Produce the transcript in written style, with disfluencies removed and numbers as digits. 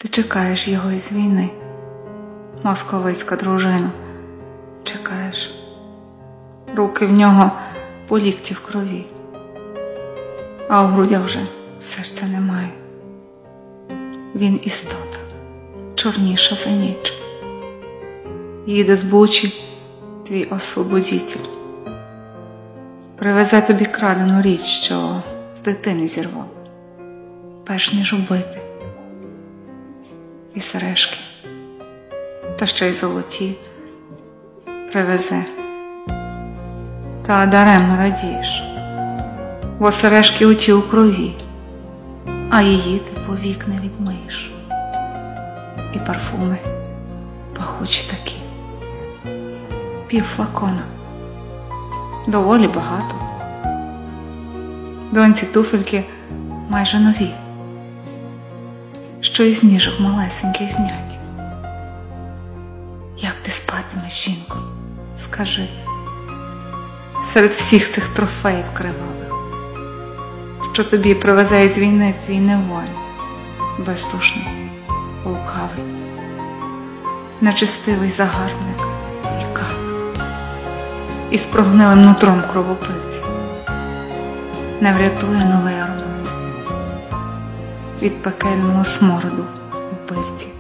Ти чекаєш його із війни, московицька дружина, чекаєш. Руки в нього по лікті в крові, а у грудях вже серця немає. Він істота, чорніша за ніч. Їде з Бучі твій освободітель. Привезе тобі крадену річ, що з дитини зірвав, перш ніж убити. І сережки, та ще й золоті привезе. Та даремно радієш, бо сережки оті у крові, а її ти повік не відмиєш. І парфуми пахучі такі, пів флакона, доволі багато. Доньці туфельки майже нові, що із ніжок малесеньких зняті. Як ти спатимеш, жінко, скажи, серед всіх цих трофеїв кривавих, що тобі привезе із війни твій неволь, бездушний, лукавий, нечестивий загарбник і кат, із прогнилим нутром кровопивці. Не врятує новий аромат від пекельного смороду вбивці.